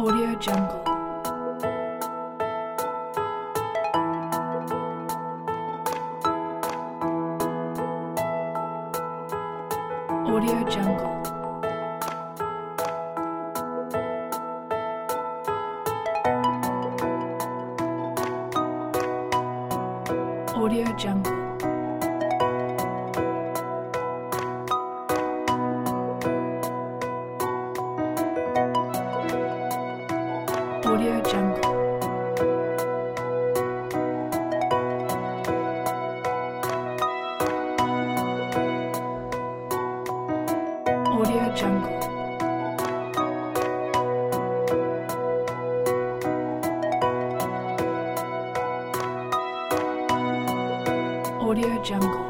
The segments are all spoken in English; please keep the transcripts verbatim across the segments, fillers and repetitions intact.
Audio Jungle. Audio Jungle. Audio Jungle. Audio Jungle. Audio Jungle. Audio Jungle.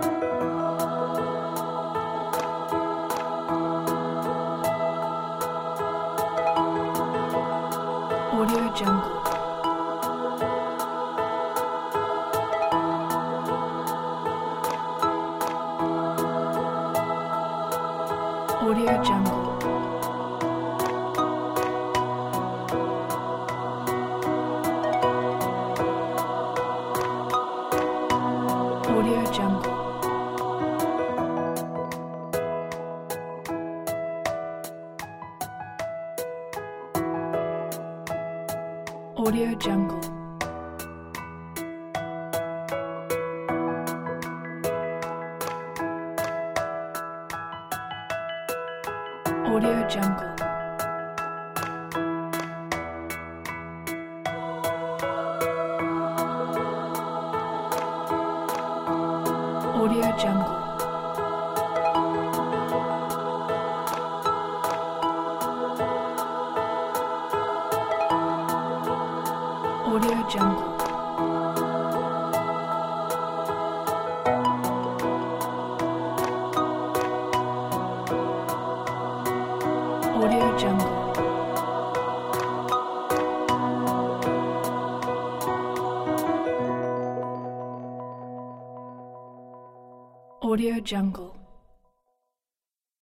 Audio Jungle. Audio Jungle. Audio Jungle. Audio Jungle. Audio Jungle. Audio Jungle. Audio Jungle. Audio Jungle. Audio Jungle.